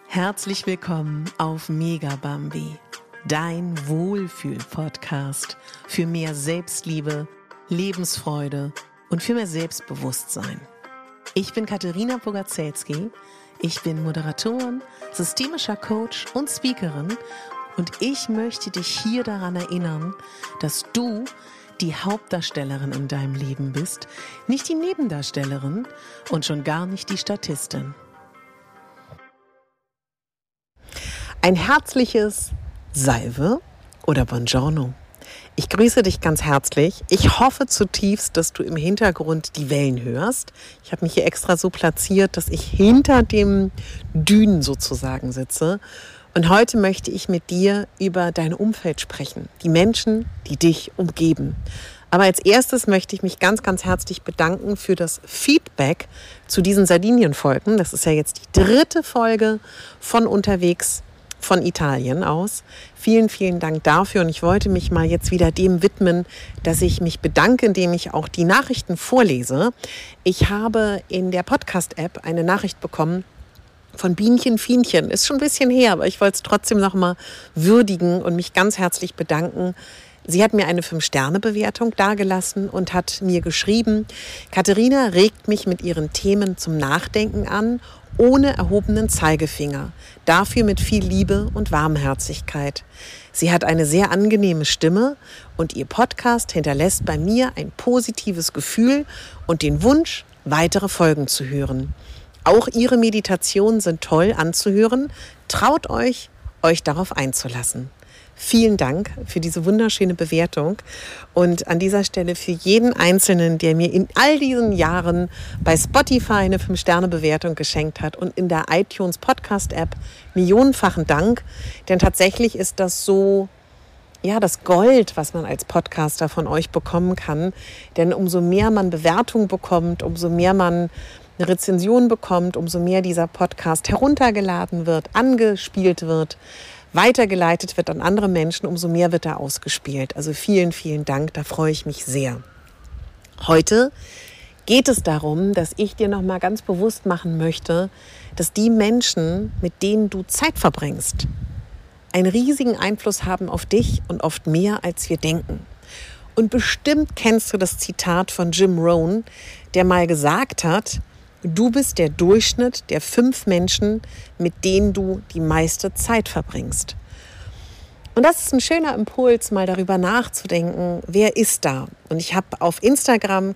Herzlich willkommen auf Megabambi, dein Wohlfühl-Podcast für mehr Selbstliebe, Lebensfreude und für mehr Selbstbewusstsein. Ich bin Katharina Bogazelski, ich bin Moderatorin, systemischer Coach und Speakerin und ich möchte dich hier daran erinnern, dass du die Hauptdarstellerin in deinem Leben bist, nicht die Nebendarstellerin und schon gar nicht die Statistin. Ein herzliches Salve oder Buongiorno. Ich grüße dich ganz herzlich. Ich hoffe zutiefst, dass du im Hintergrund die Wellen hörst. Ich habe mich hier extra so platziert, dass ich hinter dem Dünen sozusagen sitze. Und heute möchte ich mit dir über dein Umfeld sprechen. Die Menschen, die dich umgeben. Aber als erstes möchte ich mich ganz, ganz herzlich bedanken für das Feedback zu diesen Sardinien-Folgen. Das ist ja jetzt die 3. Folge von unterwegs von Italien aus. Vielen, vielen Dank dafür und ich wollte mich mal jetzt wieder dem widmen, dass ich mich bedanke, indem ich auch die Nachrichten vorlese. Ich habe in der Podcast-App eine Nachricht bekommen von Bienchen Fienchen. Ist schon ein bisschen her, aber ich wollte es trotzdem noch mal würdigen und mich ganz herzlich bedanken. Sie hat mir eine 5-Sterne-Bewertung dagelassen und hat mir geschrieben: Katharina regt mich mit ihren Themen zum Nachdenken an, ohne erhobenen Zeigefinger, dafür mit viel Liebe und Warmherzigkeit. Sie hat eine sehr angenehme Stimme und ihr Podcast hinterlässt bei mir ein positives Gefühl und den Wunsch, weitere Folgen zu hören. Auch ihre Meditationen sind toll anzuhören. Traut euch darauf einzulassen. Vielen Dank für diese wunderschöne Bewertung und an dieser Stelle für jeden Einzelnen, der mir in all diesen Jahren bei Spotify eine 5-Sterne-Bewertung geschenkt hat und in der iTunes Podcast-App millionenfachen Dank, denn tatsächlich ist das so, ja, das Gold, was man als Podcaster von euch bekommen kann, denn umso mehr man Bewertung bekommt, umso mehr man eine Rezension bekommt, umso mehr dieser Podcast heruntergeladen wird, angespielt wird, weitergeleitet wird an andere Menschen, umso mehr wird er ausgespielt. Also vielen, vielen Dank, da freue ich mich sehr. Heute geht es darum, dass ich dir nochmal ganz bewusst machen möchte, dass die Menschen, mit denen du Zeit verbringst, einen riesigen Einfluss haben auf dich und oft mehr, als wir denken. Und bestimmt kennst du das Zitat von Jim Rohn, der mal gesagt hat: Du bist der Durchschnitt der 5 Menschen, mit denen du die meiste Zeit verbringst. Und das ist ein schöner Impuls, mal darüber nachzudenken, wer ist da? Und ich habe auf Instagram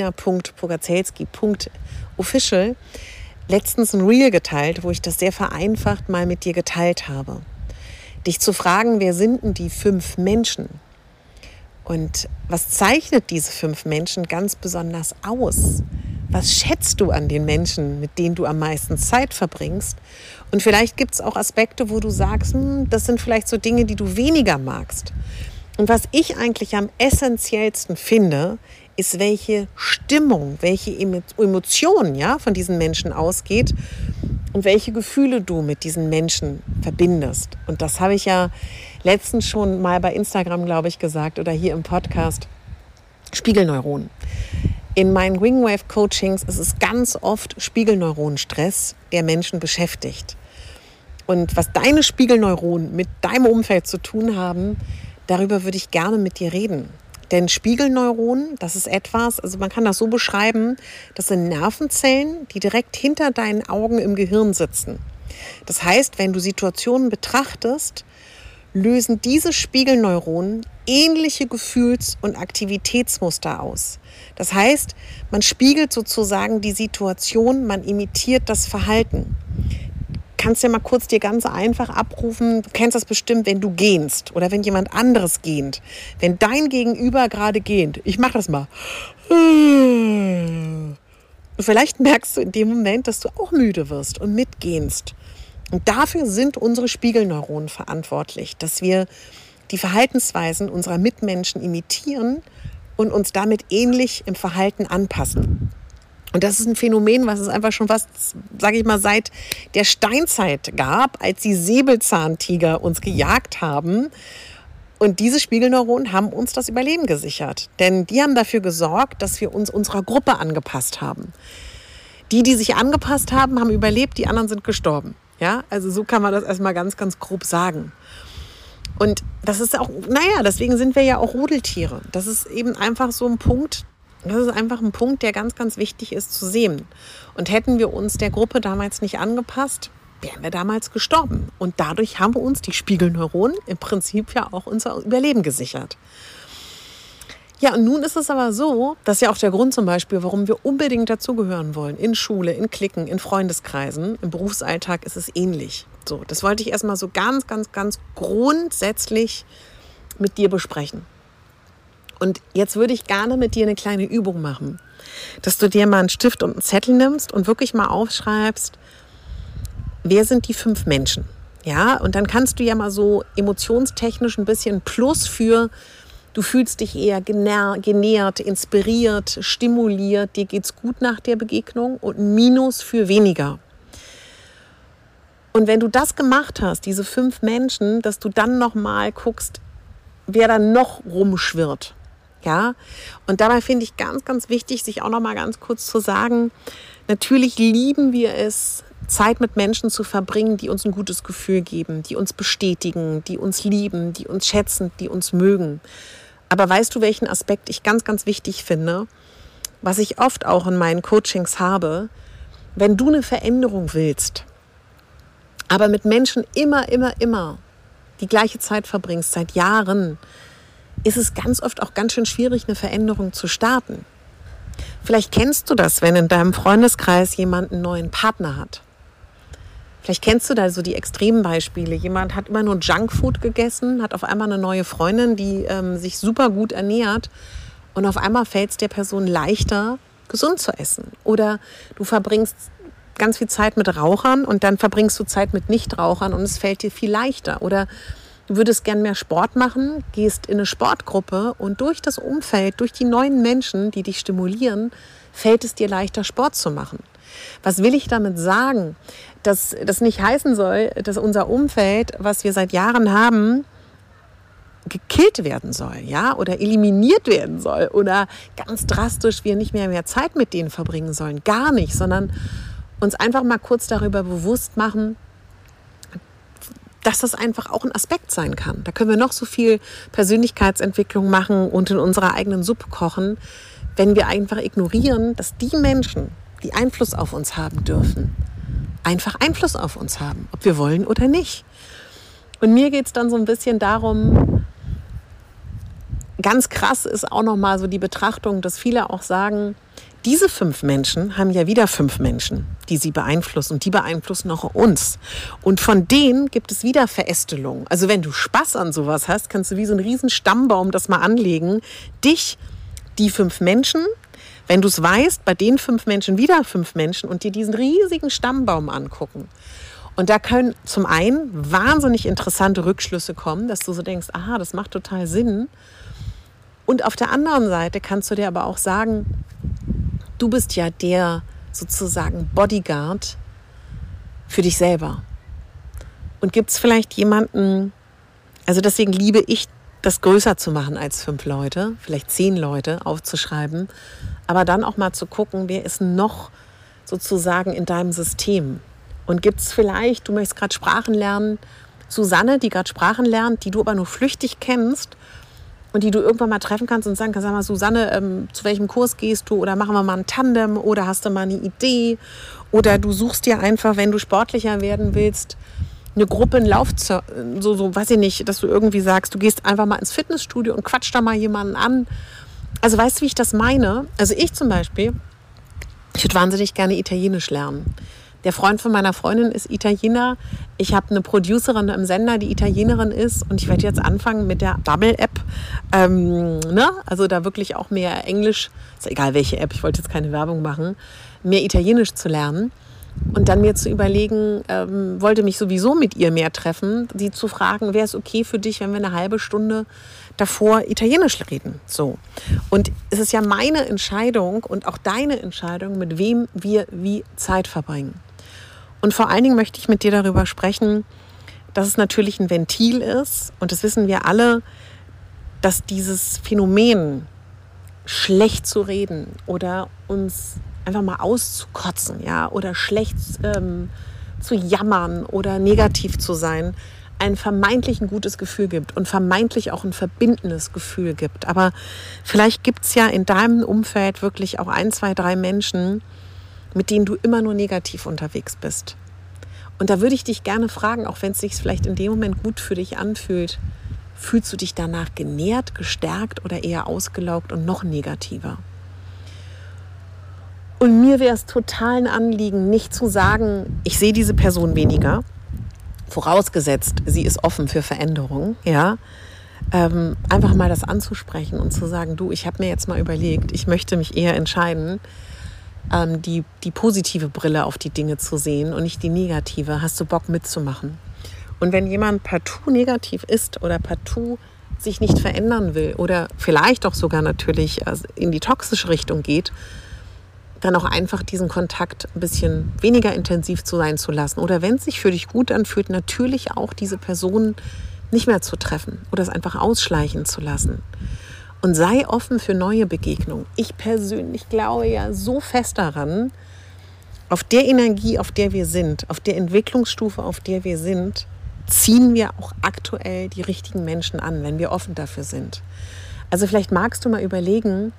katharina.bogazelski.official letztens ein Reel geteilt, wo ich das sehr vereinfacht mal mit dir geteilt habe. Dich zu fragen, wer sind denn die 5 Menschen? Und was zeichnet diese 5 Menschen ganz besonders aus? Was schätzt du an den Menschen, mit denen du am meisten Zeit verbringst? Und vielleicht gibt es auch Aspekte, wo du sagst, das sind vielleicht so Dinge, die du weniger magst. Und was ich eigentlich am essentiellsten finde, ist, welche Stimmung, welche Emotion von diesen Menschen ausgeht und welche Gefühle du mit diesen Menschen verbindest. Und das habe ich ja letztens schon mal bei Instagram, glaube ich, gesagt oder hier im Podcast. Spiegelneuronen. In meinen Wingwave-Coachings ist es ganz oft Spiegelneuronenstress, der Menschen beschäftigt. Und was deine Spiegelneuronen mit deinem Umfeld zu tun haben, darüber würde ich gerne mit dir reden. Denn Spiegelneuronen, das ist etwas, also man kann das so beschreiben, das sind Nervenzellen, die direkt hinter deinen Augen im Gehirn sitzen. Das heißt, wenn du Situationen betrachtest, lösen diese Spiegelneuronen ähnliche Gefühls- und Aktivitätsmuster aus. Das heißt, man spiegelt sozusagen die Situation, man imitiert das Verhalten. Kannst ja mal kurz dir ganz einfach abrufen, du kennst das bestimmt, wenn du gähnst oder wenn jemand anderes gähnt. Wenn dein Gegenüber gerade gähnt, ich mache das mal. Und vielleicht merkst du in dem Moment, dass du auch müde wirst und mitgähnst. Und dafür sind unsere Spiegelneuronen verantwortlich, dass wir die Verhaltensweisen unserer Mitmenschen imitieren und uns damit ähnlich im Verhalten anpassen. Und das ist ein Phänomen, was es einfach schon fast, sage ich mal, seit der Steinzeit gab, als die Säbelzahntiger uns gejagt haben. Und diese Spiegelneuronen haben uns das Überleben gesichert. Denn die haben dafür gesorgt, dass wir uns unserer Gruppe angepasst haben. Die sich angepasst haben, haben überlebt, die anderen sind gestorben. Ja, also so kann man das erstmal ganz, ganz grob sagen. Und das ist auch, deswegen sind wir ja auch Rudeltiere. Das ist eben einfach so ein Punkt, der ganz, ganz wichtig ist zu sehen. Und hätten wir uns der Gruppe damals nicht angepasst, wären wir damals gestorben. Und dadurch haben uns die Spiegelneuronen im Prinzip ja auch unser Überleben gesichert. Ja, und nun ist es aber so, das ist ja auch der Grund zum Beispiel, warum wir unbedingt dazugehören wollen. In Schule, in Cliquen, in Freundeskreisen, im Berufsalltag ist es ähnlich. So, das wollte ich erstmal so ganz, ganz, ganz grundsätzlich mit dir besprechen. Und jetzt würde ich gerne mit dir eine kleine Übung machen, dass du dir mal einen Stift und einen Zettel nimmst und wirklich mal aufschreibst, wer sind die 5 Menschen? Ja, und dann kannst du ja mal so emotionstechnisch ein bisschen Plus für du fühlst dich eher genährt, inspiriert, stimuliert, dir geht's gut nach der Begegnung und Minus für weniger. Und wenn du das gemacht hast, diese 5 Menschen, dass du dann nochmal guckst, wer da noch rumschwirrt. Ja? Und dabei finde ich ganz, ganz wichtig, sich auch nochmal ganz kurz zu sagen, natürlich lieben wir es, Zeit mit Menschen zu verbringen, die uns ein gutes Gefühl geben, die uns bestätigen, die uns lieben, die uns schätzen, die uns mögen. Aber weißt du, welchen Aspekt ich ganz, ganz wichtig finde, was ich oft auch in meinen Coachings habe, wenn du eine Veränderung willst, aber mit Menschen immer die gleiche Zeit verbringst, seit Jahren, ist es ganz oft auch ganz schön schwierig, eine Veränderung zu starten. Vielleicht kennst du das, wenn in deinem Freundeskreis jemand einen neuen Partner hat. Vielleicht kennst du da so die extremen Beispiele. Jemand hat immer nur Junkfood gegessen, hat auf einmal eine neue Freundin, die sich super gut ernährt und auf einmal fällt es der Person leichter, gesund zu essen. Oder du verbringst ganz viel Zeit mit Rauchern und dann verbringst du Zeit mit Nichtrauchern und es fällt dir viel leichter. Oder du würdest gern mehr Sport machen, gehst in eine Sportgruppe und durch das Umfeld, durch die neuen Menschen, die dich stimulieren, fällt es dir leichter, Sport zu machen. Was will ich damit sagen? Dass das nicht heißen soll, dass unser Umfeld, was wir seit Jahren haben, gekillt werden soll, ja, oder eliminiert werden soll oder ganz drastisch wir nicht mehr Zeit mit denen verbringen sollen. Gar nicht, sondern uns einfach mal kurz darüber bewusst machen, dass das einfach auch ein Aspekt sein kann. Da können wir noch so viel Persönlichkeitsentwicklung machen und in unserer eigenen Suppe kochen, wenn wir einfach ignorieren, dass die Menschen, die Einfluss auf uns haben dürfen, einfach Einfluss auf uns haben, ob wir wollen oder nicht. Und mir geht es dann so ein bisschen darum, ganz krass ist auch nochmal so die Betrachtung, dass viele auch sagen, diese 5 Menschen haben ja wieder 5 Menschen, die sie beeinflussen und die beeinflussen auch uns. Und von denen gibt es wieder Verästelungen. Also wenn du Spaß an sowas hast, kannst du wie so einen riesen Stammbaum das mal anlegen. Dich, die 5 Menschen, wenn du es weißt, bei den 5 Menschen wieder 5 Menschen und dir diesen riesigen Stammbaum angucken. Und da können zum einen wahnsinnig interessante Rückschlüsse kommen, dass du so denkst, aha, das macht total Sinn. Und auf der anderen Seite kannst du dir aber auch sagen, du bist ja der sozusagen Bodyguard für dich selber. Und gibt es vielleicht jemanden, also deswegen liebe ich, das größer zu machen als 5 Leute, vielleicht 10 Leute aufzuschreiben, aber dann auch mal zu gucken, wer ist noch sozusagen in deinem System. Und gibt es vielleicht, du möchtest gerade Sprachen lernen, Susanne, die gerade Sprachen lernt, die du aber nur flüchtig kennst, und die du irgendwann mal treffen kannst und sagen kannst, sag mal, Susanne, zu welchem Kurs gehst du? Oder machen wir mal ein Tandem? Oder hast du mal eine Idee? Oder du suchst dir einfach, wenn du sportlicher werden willst, eine Gruppe, einen so weiß ich nicht, dass du irgendwie sagst, du gehst einfach mal ins Fitnessstudio und quatscht da mal jemanden an. Also weißt du, wie ich das meine? Also ich zum Beispiel, ich würde wahnsinnig gerne Italienisch lernen. Der Freund von meiner Freundin ist Italiener. Ich habe eine Producerin im Sender, die Italienerin ist. Und ich werde jetzt anfangen mit der Bubble-App. Also da wirklich auch mehr Englisch, ist egal welche App, ich wollte jetzt keine Werbung machen, mehr Italienisch zu lernen. Und dann mir zu überlegen, wollte mich sowieso mit ihr mehr treffen, sie zu fragen, wäre es okay für dich, wenn wir eine halbe Stunde davor Italienisch reden. So. Und es ist ja meine Entscheidung und auch deine Entscheidung, mit wem wir wie Zeit verbringen. Und vor allen Dingen möchte ich mit dir darüber sprechen, dass es natürlich ein Ventil ist. Und das wissen wir alle, dass dieses Phänomen, schlecht zu reden oder uns einfach mal auszukotzen, ja, oder schlecht zu jammern oder negativ zu sein, ein vermeintlich ein gutes Gefühl gibt und vermeintlich auch ein verbindendes Gefühl gibt. Aber vielleicht gibt es ja in deinem Umfeld wirklich auch 1, 2, 3 Menschen, mit denen du immer nur negativ unterwegs bist. Und da würde ich dich gerne fragen, auch wenn es sich vielleicht in dem Moment gut für dich anfühlt, fühlst du dich danach genährt, gestärkt oder eher ausgelaugt und noch negativer? Und mir wäre es total ein Anliegen, nicht zu sagen, ich sehe diese Person weniger, vorausgesetzt, sie ist offen für Veränderung, ja, einfach mal das anzusprechen und zu sagen, du, ich habe mir jetzt mal überlegt, ich möchte mich eher entscheiden, die positive Brille auf die Dinge zu sehen und nicht die negative. Hast du Bock mitzumachen? Und wenn jemand partout negativ ist oder partout sich nicht verändern will oder vielleicht auch sogar natürlich in die toxische Richtung geht, dann auch einfach diesen Kontakt ein bisschen weniger intensiv sein zu lassen. Oder wenn es sich für dich gut anfühlt, natürlich auch diese Person nicht mehr zu treffen oder es einfach ausschleichen zu lassen. Und sei offen für neue Begegnungen. Ich persönlich glaube ja so fest daran, auf der Energie, auf der wir sind, auf der Entwicklungsstufe, auf der wir sind, ziehen wir auch aktuell die richtigen Menschen an, wenn wir offen dafür sind. Also vielleicht magst du mal überlegen,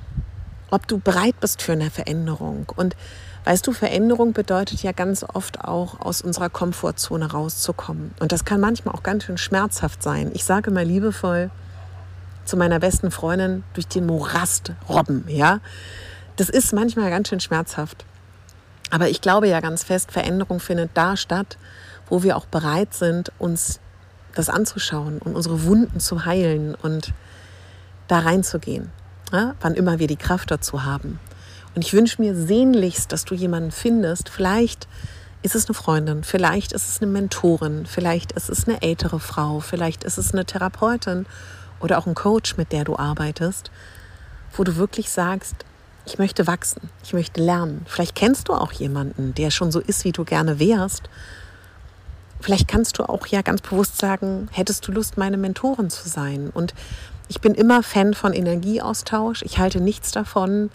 ob du bereit bist für eine Veränderung. Und weißt du, Veränderung bedeutet ja ganz oft auch, aus unserer Komfortzone rauszukommen. Und das kann manchmal auch ganz schön schmerzhaft sein. Ich sage mal liebevoll zu meiner besten Freundin, durch den Morast robben. Ja? Das ist manchmal ganz schön schmerzhaft. Aber ich glaube ja ganz fest, Veränderung findet da statt, wo wir auch bereit sind, uns das anzuschauen und unsere Wunden zu heilen und da reinzugehen, ja? Wann immer wir die Kraft dazu haben. Und ich wünsche mir sehnlichst, dass du jemanden findest. Vielleicht ist es eine Freundin, vielleicht ist es eine Mentorin, vielleicht ist es eine ältere Frau, vielleicht ist es eine Therapeutin oder auch ein Coach, mit der du arbeitest, wo du wirklich sagst, ich möchte wachsen, ich möchte lernen. Vielleicht kennst du auch jemanden, der schon so ist, wie du gerne wärst. Vielleicht kannst du auch ja ganz bewusst sagen, hättest du Lust, meine Mentorin zu sein? Und ich bin immer Fan von Energieaustausch. Ich halte nichts davon,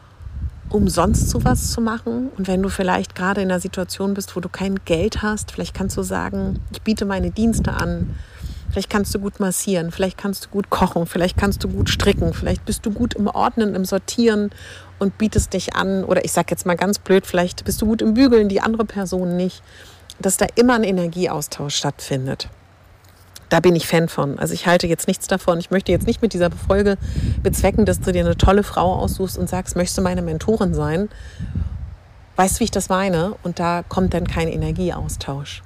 umsonst sowas zu machen. Und wenn du vielleicht gerade in einer Situation bist, wo du kein Geld hast, vielleicht kannst du sagen, ich biete meine Dienste an. Vielleicht kannst du gut massieren, vielleicht kannst du gut kochen, vielleicht kannst du gut stricken, vielleicht bist du gut im Ordnen, im Sortieren und bietest dich an. Oder ich sage jetzt mal ganz blöd, vielleicht bist du gut im Bügeln, die andere Person nicht. Dass da immer ein Energieaustausch stattfindet. Da bin ich Fan von. Also ich halte jetzt nichts davon. Ich möchte jetzt nicht mit dieser Folge bezwecken, dass du dir eine tolle Frau aussuchst und sagst, möchtest du meine Mentorin sein? Weißt du, wie ich das meine? Und da kommt dann kein Energieaustausch.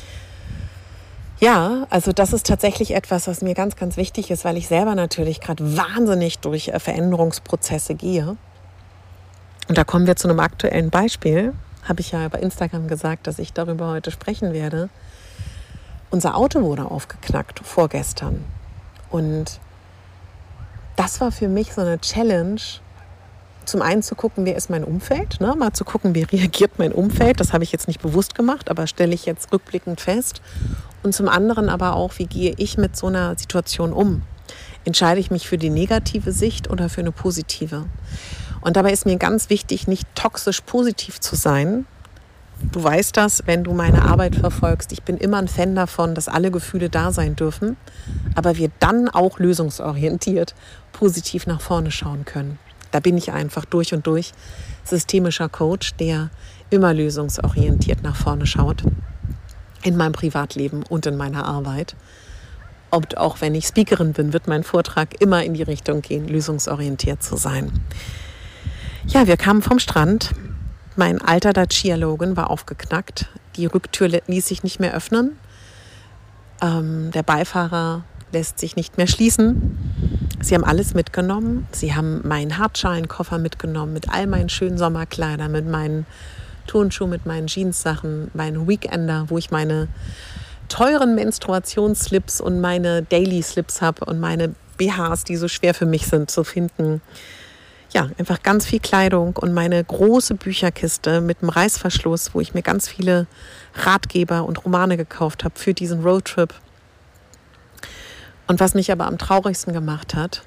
Ja, also das ist tatsächlich etwas, was mir ganz, ganz wichtig ist, weil ich selber natürlich gerade wahnsinnig durch Veränderungsprozesse gehe. Und da kommen wir zu einem aktuellen Beispiel. Habe ich ja bei Instagram gesagt, dass ich darüber heute sprechen werde. Unser Auto wurde aufgeknackt vorgestern. Und das war für mich so eine Challenge, zum einen zu gucken, wer ist mein Umfeld, ne? Mal zu gucken, wie reagiert mein Umfeld. Das habe ich jetzt nicht bewusst gemacht, aber stelle ich jetzt rückblickend fest. Und zum anderen aber auch, wie gehe ich mit so einer Situation um? Entscheide ich mich für die negative Sicht oder für eine positive? Und dabei ist mir ganz wichtig, nicht toxisch positiv zu sein. Du weißt das, wenn du meine Arbeit verfolgst. Ich bin immer ein Fan davon, dass alle Gefühle da sein dürfen, aber wir dann auch lösungsorientiert positiv nach vorne schauen können. Da bin ich einfach durch und durch systemischer Coach, der immer lösungsorientiert nach vorne schaut. In meinem Privatleben und in meiner Arbeit. Und auch wenn ich Speakerin bin, wird mein Vortrag immer in die Richtung gehen, lösungsorientiert zu sein. Ja, wir kamen vom Strand. Mein alter Dacia Logan war aufgeknackt. Die Rücktür ließ sich nicht mehr öffnen. Der Beifahrer lässt sich nicht mehr schließen. Sie haben alles mitgenommen. Sie haben meinen Hartschalenkoffer mitgenommen mit all meinen schönen Sommerkleidern, mit meinen Turnschuhen, mit meinen Jeanssachen, meinen Weekender, wo ich meine teuren Menstruationsslips und meine Daily Slips habe und meine BHs, die so schwer für mich sind zu finden. Ja, einfach ganz viel Kleidung und meine große Bücherkiste mit einem Reißverschluss, wo ich mir ganz viele Ratgeber und Romane gekauft habe für diesen Roadtrip. Und was mich aber am traurigsten gemacht hat,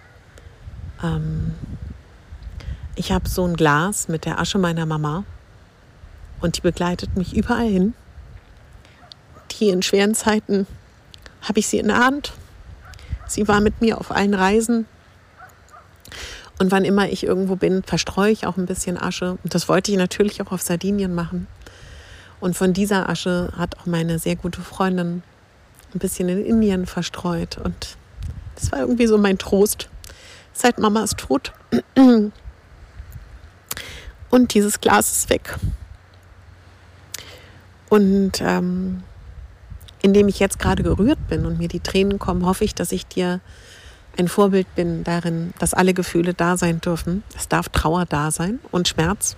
ich habe so ein Glas mit der Asche meiner Mama und die begleitet mich überall hin. die in schweren Zeiten habe ich sie in der Hand. Sie war mit mir auf allen Reisen. Und wann immer ich irgendwo bin, verstreue ich auch ein bisschen Asche. Und das wollte ich natürlich auch auf Sardinien machen. Und von dieser Asche hat auch meine sehr gute Freundin ein bisschen in Indien verstreut. Und das war irgendwie so mein Trost. Seit Mama ist tot. Und dieses Glas ist weg. Und indem ich jetzt gerade gerührt bin und mir die Tränen kommen, hoffe ich, dass ich dir ein Vorbild bin darin, dass alle Gefühle da sein dürfen. Es darf Trauer da sein und Schmerz.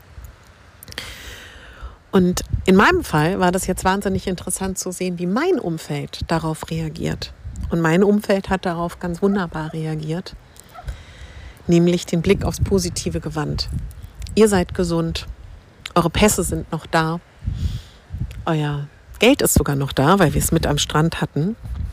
Und in meinem Fall war das jetzt wahnsinnig interessant zu sehen, wie mein Umfeld darauf reagiert. Und mein Umfeld hat darauf ganz wunderbar reagiert, nämlich den Blick aufs Positive gewandt. Ihr seid gesund, eure Pässe sind noch da, euer Geld ist sogar noch da, weil wir es mit am Strand hatten.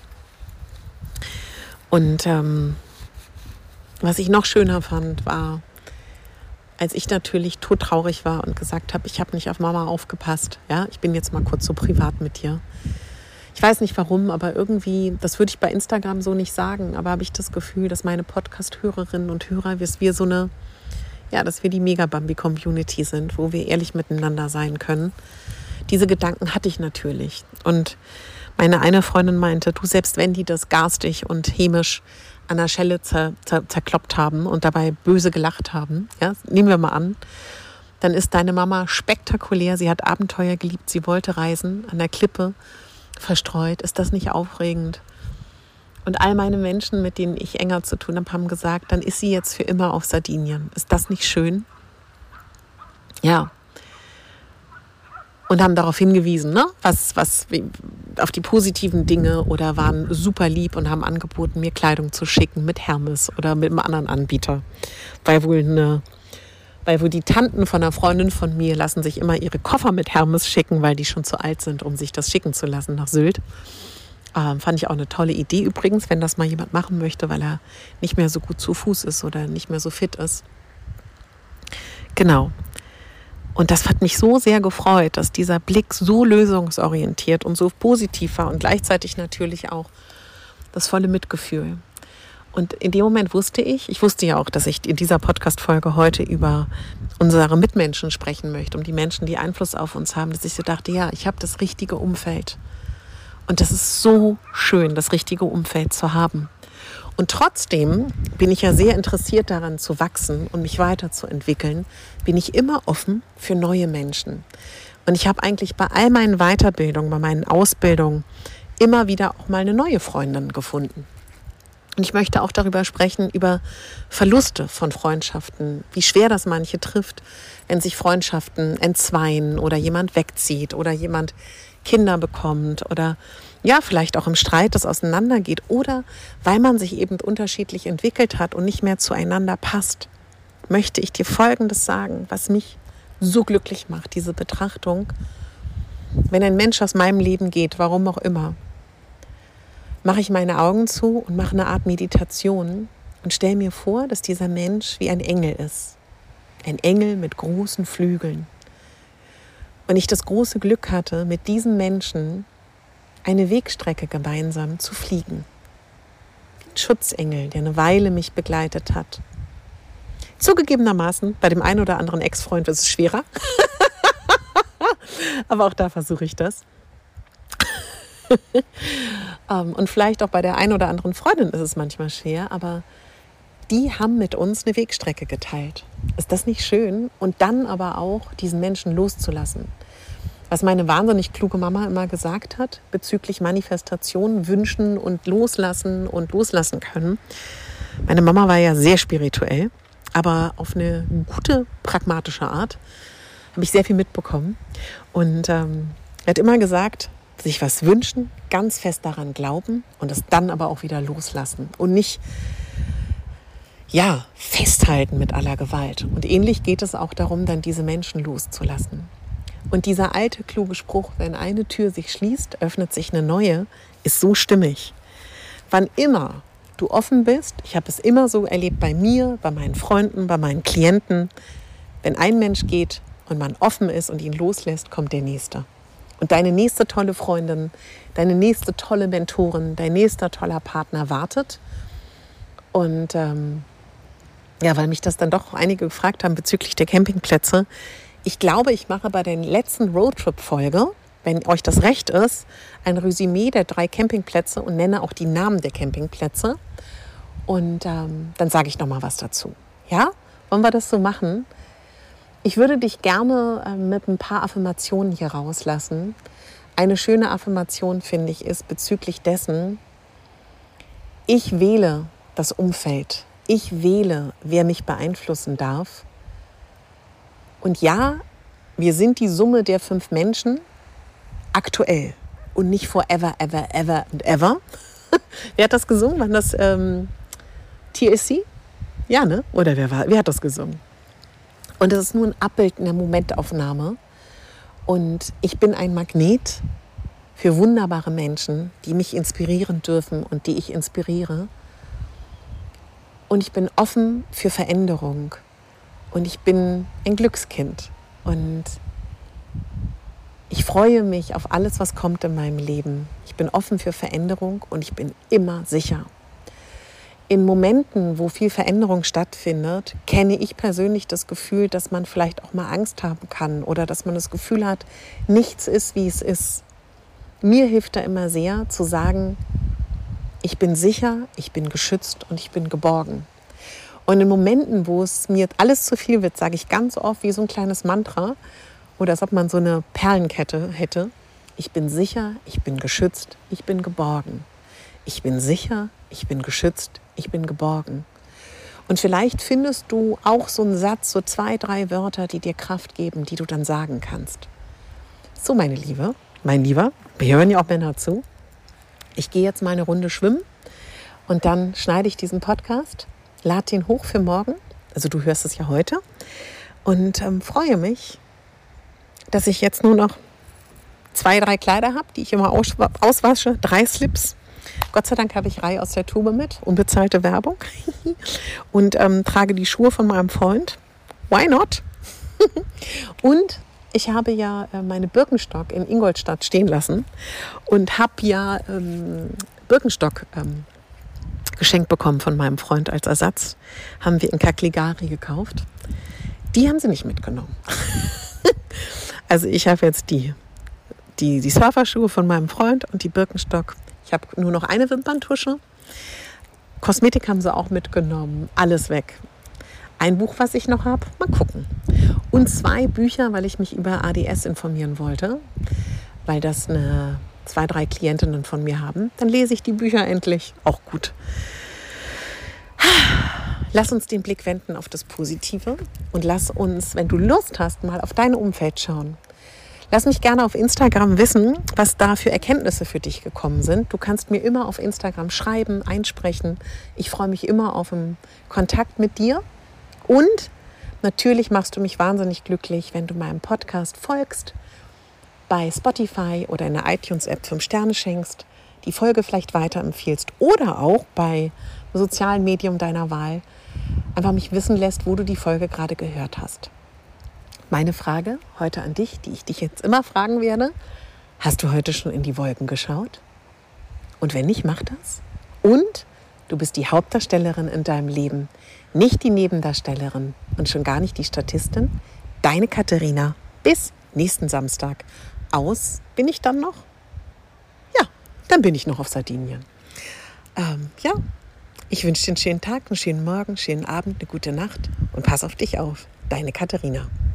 Und was ich noch schöner fand, war, als ich natürlich todtraurig war und gesagt habe, ich habe nicht auf Mama aufgepasst. Ja, ich bin jetzt mal kurz so privat mit dir. Ich weiß nicht warum, aber irgendwie, das würde ich bei Instagram so nicht sagen, aber habe ich das Gefühl, dass meine Podcast-Hörerinnen und Hörer, dass wir so eine, ja, dass wir die Megabambi-Community sind, wo wir ehrlich miteinander sein können. Diese Gedanken hatte ich natürlich. Und meine eine Freundin meinte, du, selbst wenn die das garstig und hämisch an der Schelle zerkloppt haben und dabei böse gelacht haben, ja, nehmen wir mal an, dann ist deine Mama spektakulär, sie hat Abenteuer geliebt, sie wollte reisen, an der Klippe verstreut. Ist das nicht aufregend? Und all meine Menschen, mit denen ich enger zu tun habe, haben gesagt, dann ist sie jetzt für immer auf Sardinien. Ist das nicht schön? Ja. Und haben darauf hingewiesen, ne? Auf die positiven Dinge oder waren super lieb und haben angeboten, mir Kleidung zu schicken mit Hermes oder mit einem anderen Anbieter. Weil wohl die Tanten von einer Freundin von mir lassen sich immer ihre Koffer mit Hermes schicken, weil die schon zu alt sind, um sich das schicken zu lassen nach Sylt. Fand ich auch eine tolle Idee übrigens, wenn das mal jemand machen möchte, weil er nicht mehr so gut zu Fuß ist oder nicht mehr so fit ist. Genau. Und das hat mich so sehr gefreut, dass dieser Blick so lösungsorientiert und so positiv war und gleichzeitig natürlich auch das volle Mitgefühl. Und in dem Moment wusste ich ja auch, dass ich in dieser Podcast-Folge heute über unsere Mitmenschen sprechen möchte, um die Menschen, die Einfluss auf uns haben, dass ich so dachte, ja, ich habe das richtige Umfeld. Und das ist so schön, das richtige Umfeld zu haben. Und trotzdem bin ich ja sehr interessiert daran zu wachsen und mich weiterzuentwickeln, bin ich immer offen für neue Menschen. Und ich habe eigentlich bei all meinen Weiterbildungen, bei meinen Ausbildungen immer wieder auch mal eine neue Freundin gefunden. Und ich möchte auch darüber sprechen, über Verluste von Freundschaften, wie schwer das manche trifft, wenn sich Freundschaften entzweien oder jemand wegzieht oder jemand Kinder bekommt oder ja, vielleicht auch im Streit das auseinandergeht oder weil man sich eben unterschiedlich entwickelt hat und nicht mehr zueinander passt, möchte ich dir Folgendes sagen, was mich so glücklich macht, diese Betrachtung. Wenn ein Mensch aus meinem Leben geht, warum auch immer, mache ich meine Augen zu und mache eine Art Meditation und stelle mir vor, dass dieser Mensch wie ein Engel ist. Ein Engel mit großen Flügeln. Und ich das große Glück hatte, mit diesem Menschen eine Wegstrecke gemeinsam zu fliegen. Wie ein Schutzengel, der eine Weile mich begleitet hat. Zugegebenermaßen, bei dem einen oder anderen Ex-Freund ist es schwerer. Aber auch da versuche ich das. Und vielleicht auch bei der einen oder anderen Freundin ist es manchmal schwer, aber die haben mit uns eine Wegstrecke geteilt. Ist das nicht schön? Und dann aber auch diesen Menschen loszulassen. Was meine wahnsinnig kluge Mama immer gesagt hat bezüglich Manifestation, Wünschen und loslassen können. Meine Mama war ja sehr spirituell, aber auf eine gute, pragmatische Art. Habe ich sehr viel mitbekommen. Und hat immer gesagt, sich was wünschen, ganz fest daran glauben und es dann aber auch wieder loslassen und nicht festhalten mit aller Gewalt. Und ähnlich geht es auch darum, dann diese Menschen loszulassen. Und dieser alte, kluge Spruch, wenn eine Tür sich schließt, öffnet sich eine neue, ist so stimmig. Wann immer du offen bist, ich habe es immer so erlebt bei mir, bei meinen Freunden, bei meinen Klienten, wenn ein Mensch geht und man offen ist und ihn loslässt, kommt der Nächste. Und deine nächste tolle Freundin, deine nächste tolle Mentorin, dein nächster toller Partner wartet. Und weil mich das dann doch einige gefragt haben bezüglich der Campingplätze. Ich glaube, ich mache bei der letzten Roadtrip-Folge, wenn euch das recht ist, ein Resümee der 3 Campingplätze und nenne auch die Namen der Campingplätze. Und dann sage ich noch mal was dazu. Ja? Wollen wir das so machen? Ich würde dich gerne mit ein paar Affirmationen hier rauslassen. Eine schöne Affirmation, finde ich, ist bezüglich dessen, ich wähle das Umfeld. Ich wähle, wer mich beeinflussen darf. Und ja, wir sind die Summe der 5 Menschen aktuell und nicht forever, ever, ever and ever. Wer hat das gesungen? War das TLC? Ja, ne? Oder wer hat das gesungen? Und das ist nur ein Abbild in der Momentaufnahme. Und ich bin ein Magnet für wunderbare Menschen, die mich inspirieren dürfen und die ich inspiriere. Und ich bin offen für Veränderung. Und ich bin ein Glückskind. Und ich freue mich auf alles, was kommt in meinem Leben. Ich bin offen für Veränderung und ich bin immer sicher. In Momenten, wo viel Veränderung stattfindet, kenne ich persönlich das Gefühl, dass man vielleicht auch mal Angst haben kann oder dass man das Gefühl hat, nichts ist, wie es ist. Mir hilft da immer sehr zu sagen, ich bin sicher, ich bin geschützt und ich bin geborgen. Und in Momenten, wo es mir alles zu viel wird, sage ich ganz oft wie so ein kleines Mantra oder als ob man so eine Perlenkette hätte. Ich bin sicher, ich bin geschützt, ich bin geborgen. Ich bin sicher, ich bin geschützt, ich bin geborgen. Und vielleicht findest du auch so einen Satz, so 2, 3 Wörter, die dir Kraft geben, die du dann sagen kannst. So, meine Liebe, mein Lieber, wir hören ja auch Männer zu. Ich gehe jetzt mal eine Runde schwimmen und dann schneide ich diesen Podcast, lade den hoch für morgen, also du hörst es ja heute, und freue mich, dass ich jetzt nur noch 2, 3 Kleider habe, die ich immer auswasche, 3 Slips. Gott sei Dank habe ich Rai aus der Tube mit, unbezahlte Werbung, und trage die Schuhe von meinem Freund. Why not? Und ich habe ja meine Birkenstock in Ingolstadt stehen lassen und habe ja Birkenstock geschenkt bekommen von meinem Freund als Ersatz. Haben wir in Cagliari gekauft. Die haben sie nicht mitgenommen. Also ich habe jetzt die Surferschuhe von meinem Freund und die Birkenstock. Ich habe nur noch eine Wimperntusche. Kosmetik haben sie auch mitgenommen. Alles weg. Ein Buch, was ich noch habe, mal gucken. Und 2 Bücher, weil ich mich über ADS informieren wollte, weil das 2, 3 Klientinnen von mir haben. Dann lese ich die Bücher endlich. Auch gut. Lass uns den Blick wenden auf das Positive und lass uns, wenn du Lust hast, mal auf dein Umfeld schauen. Lass mich gerne auf Instagram wissen, was da für Erkenntnisse für dich gekommen sind. Du kannst mir immer auf Instagram schreiben, einsprechen. Ich freue mich immer auf einen Kontakt mit dir. Und natürlich machst du mich wahnsinnig glücklich, wenn du meinem Podcast folgst, bei Spotify oder in der iTunes-App 5 Sterne schenkst, die Folge vielleicht weiterempfiehlst oder auch bei sozialen Medium deiner Wahl einfach mich wissen lässt, wo du die Folge gerade gehört hast. Meine Frage heute an dich, die ich dich jetzt immer fragen werde: Hast du heute schon in die Wolken geschaut? Und wenn nicht, mach das. Und du bist die Hauptdarstellerin in deinem Leben, nicht die Nebendarstellerin und schon gar nicht die Statistin. Deine Katharina. Bis nächsten Samstag. Aus bin ich dann noch? Ja, dann bin ich noch auf Sardinien. Ich wünsche dir einen schönen Tag, einen schönen Morgen, einen schönen Abend, eine gute Nacht und pass auf dich auf. Deine Katharina.